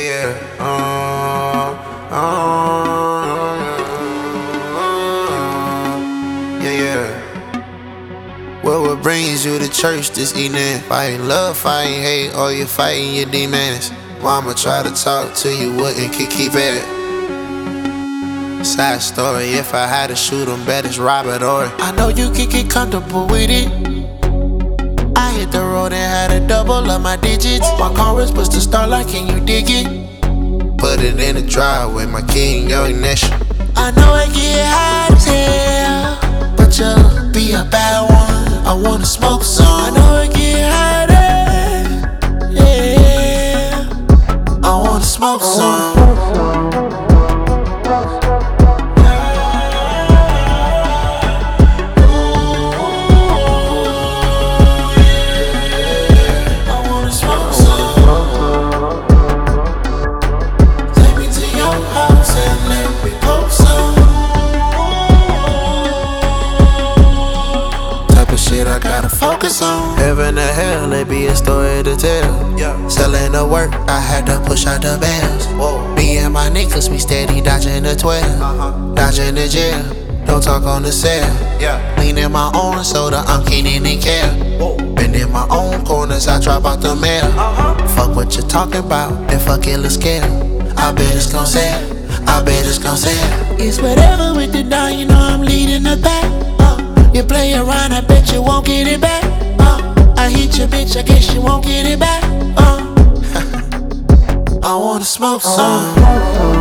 yeah. Yeah, yeah. What brings you to church this evening? Fighting love, fighting hate, or you fighting your demons? Mama try to talk to you, wouldn't keep it. Side story, if I had to shoot him, bet it's Robert Ory. I know you can get comfortable with it. I hit the road and had a double of my digits. My chorus was to start like, can you dig it? Put it in the driveway, my king, young nation. I know I get hot as hell, but you'll be a bad one. I wanna smoke some. I know I get hotter, yeah. I wanna smoke some. Shit I gotta focus on. Heaven or hell, it be a story to tell. Yeah. Selling the work, I had to push out the bells. Whoa. Me and my niggas, we steady dodging the 12. Dodging the jail, don't talk on the cell. Yeah. Leaning my own soda, I'm keening and care. Been in my own corners, I drop out the mail. Fuck what you talking about, and fuck it, let's scale. I bet it's gon' sell, I bet it's gon' sell. It's whatever with the down, you know I'm leading the back. You play around, I bet you won't get it back. I hit your bitch, I guess you won't get it back. I wanna smoke some.